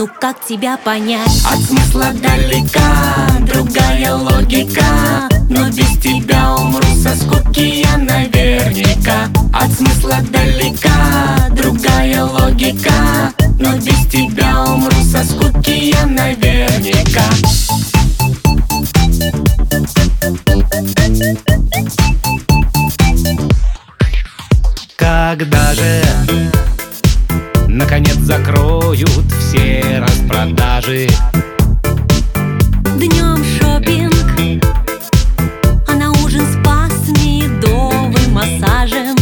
ну как тебя понять? От смысла далека другая логика, но без тебя умру со скуки я наверняка. От смысла далека другая логика, но без тебя умру со скуки я наверняка. Когда же наконец закроют все распродажи? Днем шопинг, а на ужин спа с медовым массажем.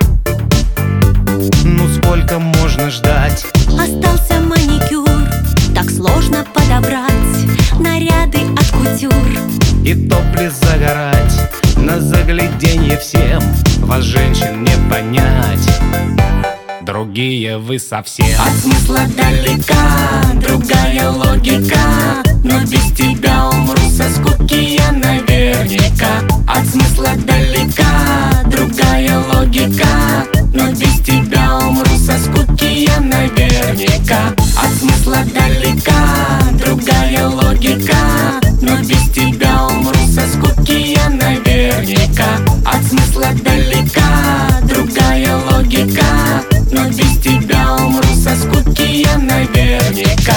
Ну сколько можно ждать? Остался маникюр, так сложно подобрать наряды от кутюр. И топлес загорать на загляденье всем, вас, женщин, не понять, другие вы совсем. От смысла далека другая логика, но без тебя умру со скуки я наверняка. От смысла далека другая логика, но без тебя умру со скуки я наверняка. От смысла далека другая логика, но без тебя умру со скуки я наверняка. От смысла далека другая логика, но без тебя умру со скуки я наверняка.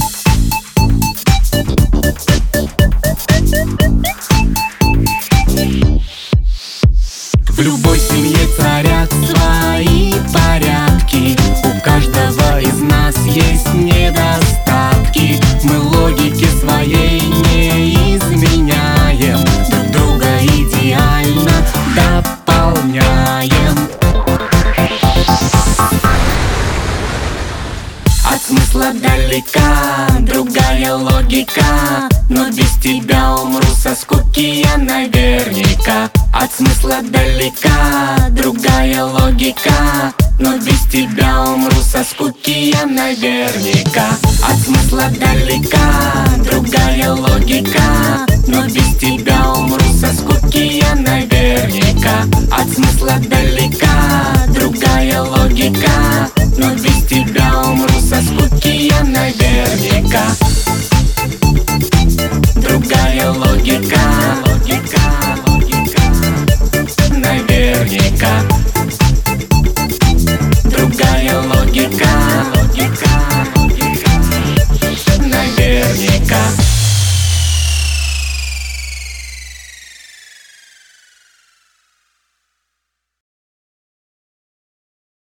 В любой семье царят свои порядки, у каждого из нас есть недостатки. Мы логики своей не изменяем, друг друга идеально дополняем. От смысла далека другая логика, но без тебя умру со скуки я наверняка. От смысла далека другая логика, но без тебя умру со скуки я наверняка. От смысла далека другая логика, но без тебя умру со скуки я наверняка. От смысла далека другая логика, но без тебя умру со скуки я наверняка. Другая логика, логика.